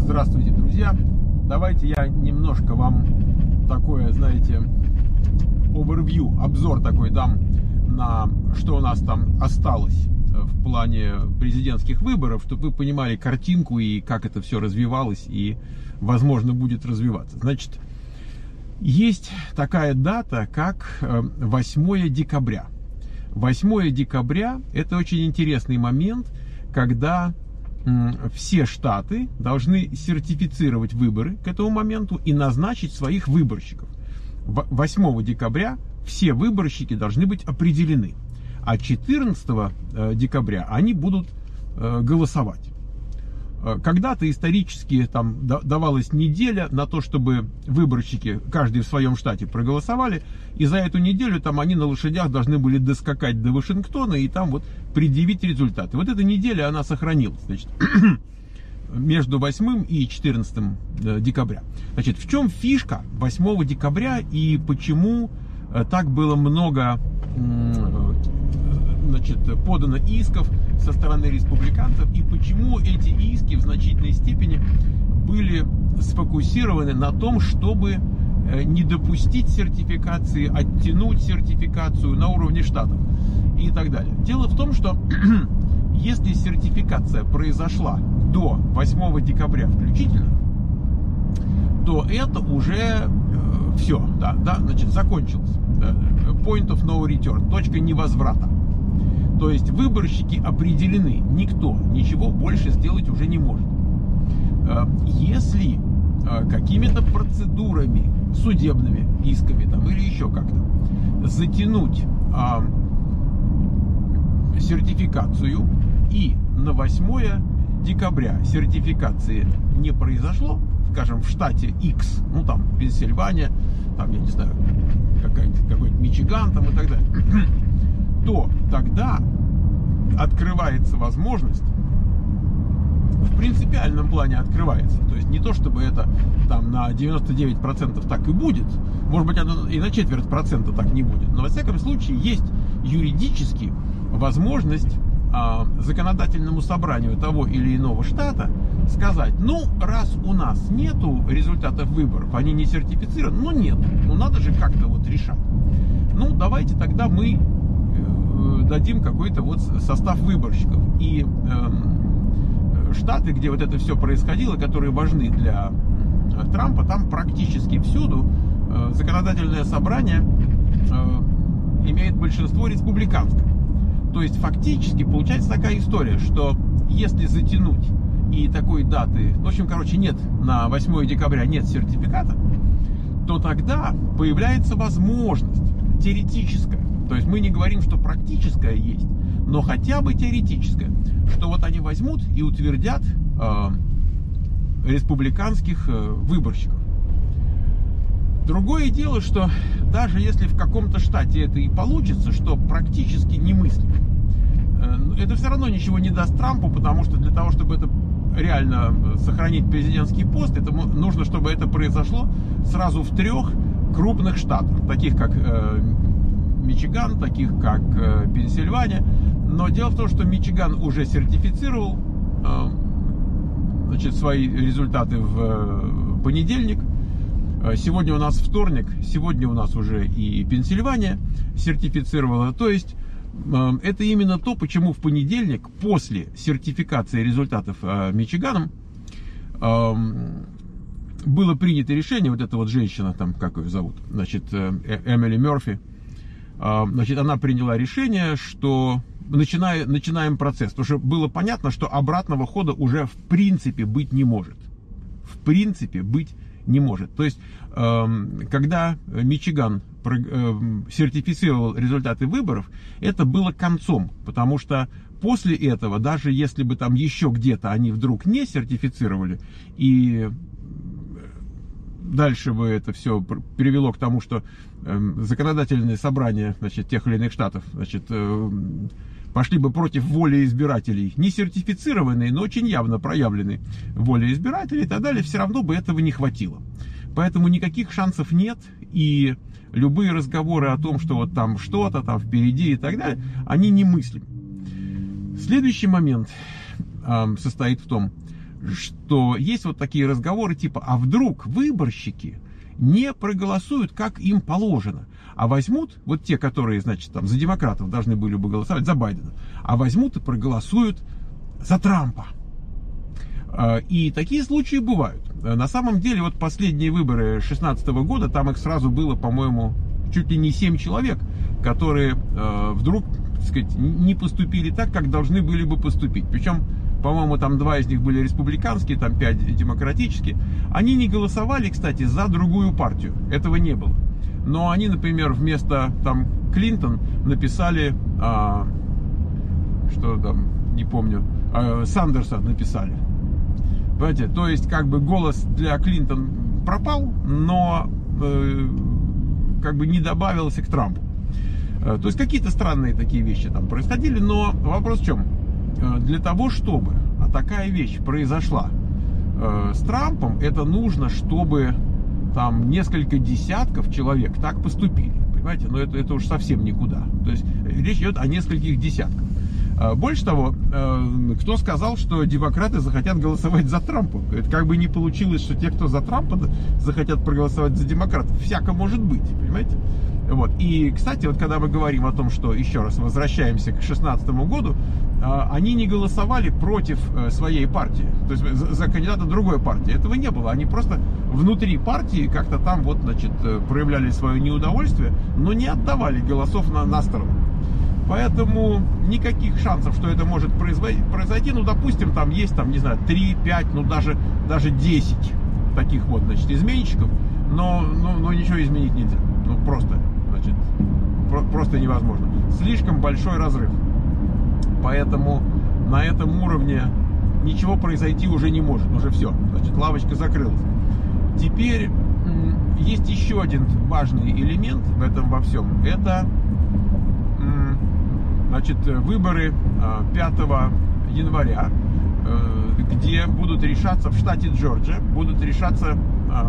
Здравствуйте, друзья! Давайте я немножко вам такое, знаете, overview, обзор такой дам на что у нас там осталось в плане президентских выборов, чтобы вы понимали картинку и как это все развивалось и, возможно, будет развиваться. Значит, есть такая дата, как 8 декабря. 8 декабря – это очень интересный момент, когда все штаты должны сертифицировать выборы к этому моменту и назначить своих выборщиков. 8 декабря все выборщики должны быть определены, а 14 декабря они будут голосовать. Когда-то исторически там давалась неделя на то, чтобы выборщики, каждый в своем штате, проголосовали, и за эту неделю там они на лошадях должны были доскакать до Вашингтона и там вот предъявить результаты. Вот эта неделя, она сохранилась, значит, между 8 и 14 декабря. Значит, в чем фишка 8 декабря и почему так было много, значит, подано исков со стороны республиканцев, и почему эти иски в значительной степени были сфокусированы на том, чтобы не допустить сертификации, оттянуть сертификацию на уровне штатов и так далее. Дело в том, что если сертификация произошла до 8 декабря включительно, то это уже все, значит, закончилось. Point of no return, точка невозврата. То есть выборщики определены, никто ничего больше сделать уже не может. Если какими-то процедурами, судебными исками там, или еще как-то затянуть сертификацию, и на 8 декабря сертификации не произошло, скажем, в штате X, ну там Пенсильвания, там, я не знаю, какой-нибудь Мичиган там и так далее, то тогда открывается возможность, в принципиальном плане открывается, то есть не то, чтобы это там на 99% так и будет, может быть, оно и на 0,25% так не будет, но во всяком случае есть юридически возможность законодательному собранию того или иного штата сказать: ну, раз у нас нету результатов выборов, они не сертифицированы, ну нет, ну надо же как-то вот решать. Ну, давайте тогда мы дадим какой-то вот состав выборщиков. И штаты, где вот это все происходило, которые важны для Трампа, там практически всюду законодательное собрание имеет большинство республиканское. То есть фактически получается такая история, что если затянуть и такой даты, в общем, короче, нет, на 8 декабря нет сертификата, то тогда появляется возможность теоретическая, то есть мы не говорим, что практическая есть, но хотя бы теоретическая, что вот они возьмут и утвердят республиканских выборщиков. Другое дело, что даже если в каком-то штате это и получится, что практически немыслимо, это все равно ничего не даст Трампу, потому что для того, чтобы это реально сохранить президентский пост, это нужно, чтобы это произошло сразу в 3 крупных штатах, таких как Мичиган, таких как Пенсильвания. Но дело в том, что Мичиган уже сертифицировал, значит, свои результаты в понедельник. Сегодня у нас вторник, сегодня у нас уже и Пенсильвания сертифицировала. То есть это именно то, почему в понедельник, после сертификации результатов Мичиганом, было принято решение, вот эта вот женщина, там, как ее зовут, значит, Эмили Мерфи, значит, она приняла решение, что начинаем процесс, потому что было понятно, что обратного хода уже в принципе быть не может. В принципе быть не может. То есть, когда Мичиган сертифицировал результаты выборов, это было концом, потому что после этого, даже если бы там еще где-то они вдруг не сертифицировали, и дальше бы это все привело к тому, что законодательные собрания, значит, тех или иных штатов, значит, пошли бы против воли избирателей, не сертифицированные, но очень явно проявленные воли избирателей и так далее, все равно бы этого не хватило. Поэтому никаких шансов нет, и любые разговоры о том, что вот там что-то там впереди и так далее, они немыслимы. Следующий момент состоит в том, что есть вот такие разговоры типа, а вдруг выборщики не проголосуют, как им положено, а возьмут, вот те, которые, значит, там за демократов должны были бы голосовать, за Байдена, а возьмут и проголосуют за Трампа. И такие случаи бывают. На самом деле, вот последние выборы 2016 года, там их сразу было, по-моему, чуть ли не 7 человек, которые вдруг, так сказать, не поступили так, как должны были бы поступить. Причем, по-моему, там 2 из них были республиканские, там 5 демократические. Они не голосовали, кстати, за другую партию. Этого не было. Но они, например, вместо там Клинтон написали, что там, не помню, Сандерса написали. Понимаете, то есть, как бы голос для Клинтон пропал, но как бы не добавился к Трампу. То есть, какие-то странные такие вещи там происходили, но вопрос в чем? Для того, чтобы такая вещь произошла с Трампом, это нужно, чтобы там несколько десятков человек так поступили. Понимаете, но это уж совсем никуда. То есть, речь идет о нескольких десятках. Больше того, кто сказал, что демократы захотят голосовать за Трампа? Это как бы не получилось, что те, кто за Трампа, захотят проголосовать за демократов. Всяко может быть, понимаете? Вот. И, кстати, вот когда мы говорим о том, что, еще раз, возвращаемся к 2016 году, они не голосовали против своей партии, то есть за кандидата другой партии. Этого не было. Они просто внутри партии как-то там вот, значит, проявляли свое неудовольствие, но не отдавали голосов на сторону. Поэтому никаких шансов, что это может произойти, ну, допустим, там есть, там, не знаю, 3, 5, ну, даже 10 таких вот, значит, изменщиков, но ничего изменить нельзя. Ну, просто, значит, просто невозможно. Слишком большой разрыв. Поэтому на этом уровне ничего произойти уже не может. Уже все, значит, лавочка закрылась. Теперь есть еще один важный элемент в этом во всем. Это, значит, выборы 5 января, где будут решаться в штате Джорджия, будут решаться,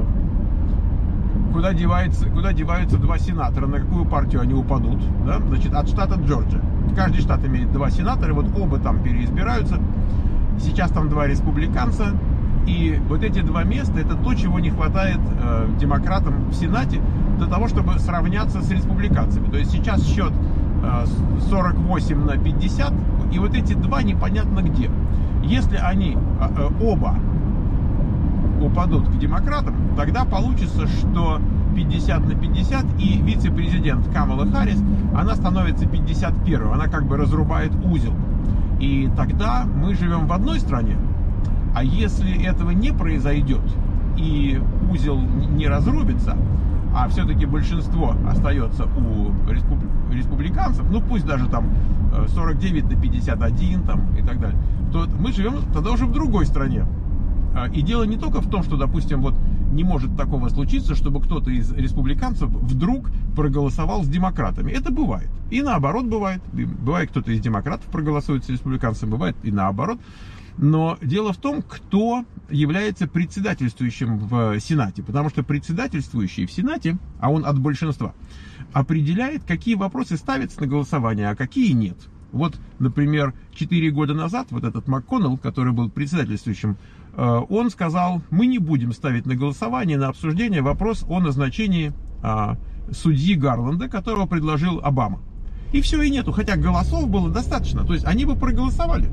куда деваются 2 сенатора, на какую партию они упадут, да? Значит, от штата Джорджия. Каждый штат имеет 2 сенатора, вот оба там переизбираются. Сейчас там 2 республиканца. И вот эти 2 места, это то, чего не хватает демократам в Сенате для того, чтобы сравняться с республиканцами. То есть сейчас счет 48-50, и вот эти 2 непонятно где. Если они оба упадут к демократам, тогда получится, что 50-50, и вице-президент Камала Харрис, она становится 51-й, она как бы разрубает узел. И тогда мы живем в одной стране. А если этого не произойдет, и узел не разрубится, а все-таки большинство остается у республиканцев, ну пусть даже там 49-51 там, и так далее, то мы живем тогда уже в другой стране. И дело не только в том, что, допустим, вот не может такого случиться, чтобы кто-то из республиканцев вдруг проголосовал с демократами. Это бывает. И наоборот бывает. Бывает, кто-то из демократов проголосует с республиканцем, бывает и наоборот. Но дело в том, кто является председательствующим в Сенате. Потому что председательствующий в Сенате, а он от большинства, определяет, какие вопросы ставятся на голосование, а какие нет. Вот, например, 4 года назад вот этот МакКоннелл, который был председательствующим, он сказал, мы не будем ставить на голосование, на обсуждение вопрос о назначении судьи Гарланда, которого предложил Обама. И все, и нету. Хотя голосов было достаточно. То есть они бы проголосовали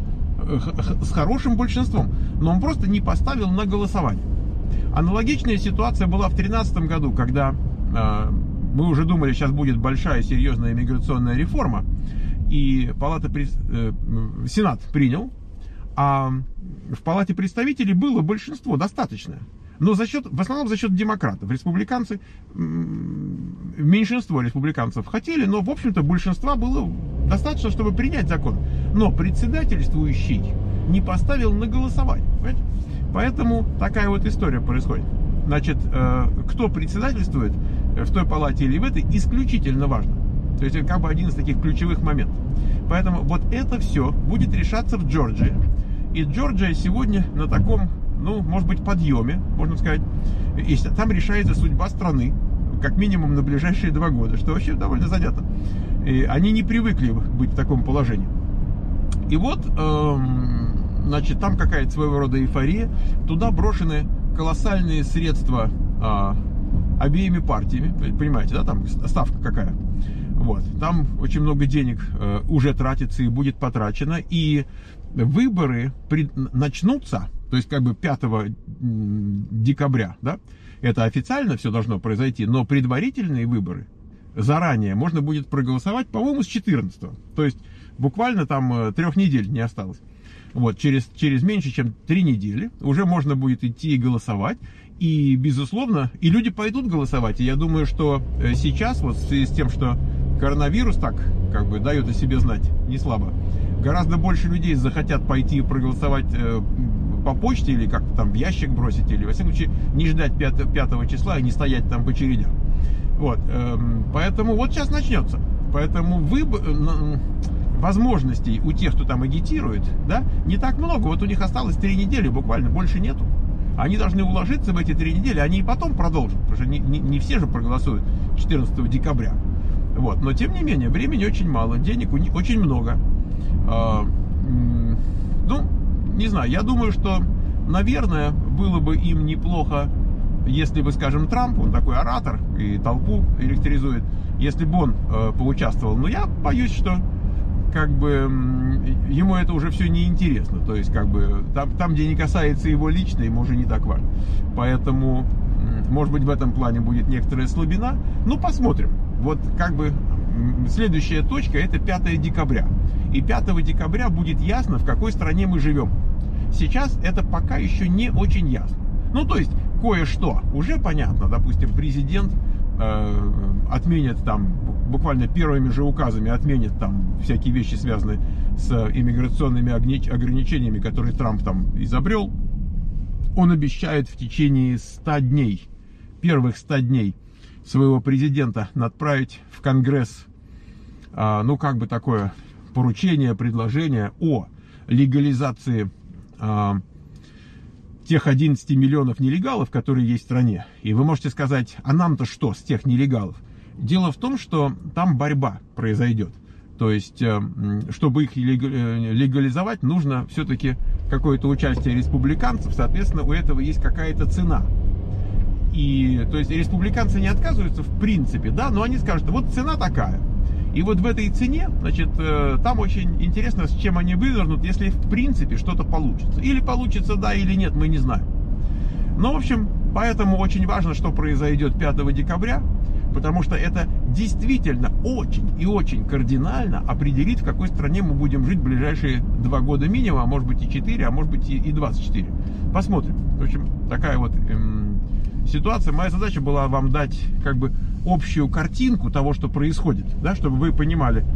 с хорошим большинством. Но он просто не поставил на голосование. Аналогичная ситуация была в 2013 году, когда мы уже думали, сейчас будет большая серьезная миграционная реформа. И Сенат принял, а в Палате представителей было большинство достаточное. Но в основном за счет демократов. Республиканцы, меньшинство республиканцев хотели, но, в общем-то, большинства было достаточно, чтобы принять закон. Но председательствующий не поставил на голосование. Понимаете? Поэтому такая вот история происходит. Значит, кто председательствует в той палате или в этой, исключительно важно. То есть это как бы один из таких ключевых моментов. Поэтому вот это все будет решаться в Джорджии. И Джорджия сегодня на таком, ну, может быть, подъеме, можно сказать. И там решается судьба страны, как минимум на ближайшие 2 года, что вообще довольно занятно. И они не привыкли быть в таком положении. И вот значит, там какая-то своего рода эйфория. Туда брошены колоссальные средства обеими партиями. Понимаете, да, там ставка какая. Вот. Там очень много денег уже тратится и будет потрачено. И выборы начнутся, то есть как бы 5 декабря, да, это официально все должно произойти, но предварительные выборы заранее можно будет проголосовать, по-моему, с 14-го. То есть буквально там 3 недель не осталось. Вот, через меньше, чем 3 недели уже можно будет идти и голосовать. И, безусловно, и люди пойдут голосовать. И я думаю, что сейчас, вот в связи с тем, что коронавирус так, как бы, дает о себе знать не слабо, гораздо больше людей захотят пойти и проголосовать по почте или как-то там в ящик бросить, или, во всяком случае, не ждать 5 числа и не стоять там в очередях. Вот, поэтому вот сейчас начнется. Поэтому возможностей у тех, кто там агитирует, да, не так много. Вот у них осталось 3 недели, буквально, больше нету. Они должны уложиться в эти 3 недели, они и потом продолжат, потому что не все же проголосуют 14 декабря. Вот. Но, тем не менее, времени очень мало, денег очень много. Ну, не знаю, я думаю, что, наверное, было бы им неплохо, если бы, скажем, Трамп, он такой оратор и толпу электризует, если бы он поучаствовал. Но я боюсь, что как бы ему это уже все неинтересно. То есть, как бы, там, где не касается его лично, ему уже не так важно. Поэтому, может быть, в этом плане будет некоторая слабина. Ну, посмотрим. Вот, как бы, следующая точка — это 5 декабря. И 5 декабря будет ясно, в какой стране мы живем. Сейчас это пока еще не очень ясно. Ну, то есть, кое-что уже понятно. Допустим, президент отменит там, буквально первыми же указами отменит там всякие вещи, связанные с иммиграционными ограничениями, которые Трамп там изобрел. Он обещает в течение 100 дней, первых 100 дней своего президента отправить в Конгресс, ну, как бы такое поручение, предложение о легализации тех 11 миллионов нелегалов, которые есть в стране. И вы можете сказать, а нам-то что с тех нелегалов? Дело в том, что там борьба произойдет. То есть, чтобы их легализовать, нужно все-таки какое-то участие республиканцев. Соответственно, у этого есть какая-то цена. И, то есть, республиканцы не отказываются в принципе, да, но они скажут, вот цена такая. И вот в этой цене, значит, там очень интересно, с чем они вывернут, если в принципе что-то получится. Или получится да, или нет, мы не знаем. Но, в общем, поэтому очень важно, что произойдет 5 декабря, потому что это действительно очень и очень кардинально определит, в какой стране мы будем жить в ближайшие 2 года минимум, а может быть и 4, а может быть и 24. Посмотрим. В общем, такая вот ситуация. Моя задача была вам дать как бы общую картинку того, что происходит, да, чтобы вы понимали.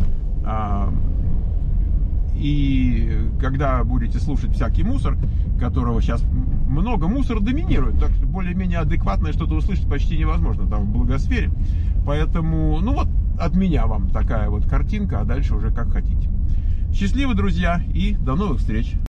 И когда будете слушать всякий мусор, которого сейчас много, мусор доминирует, так что более-менее адекватное что-то услышать почти невозможно там в благосфере. Поэтому, ну вот, от меня вам такая вот картинка, а дальше уже как хотите. Счастливо, друзья, и до новых встреч!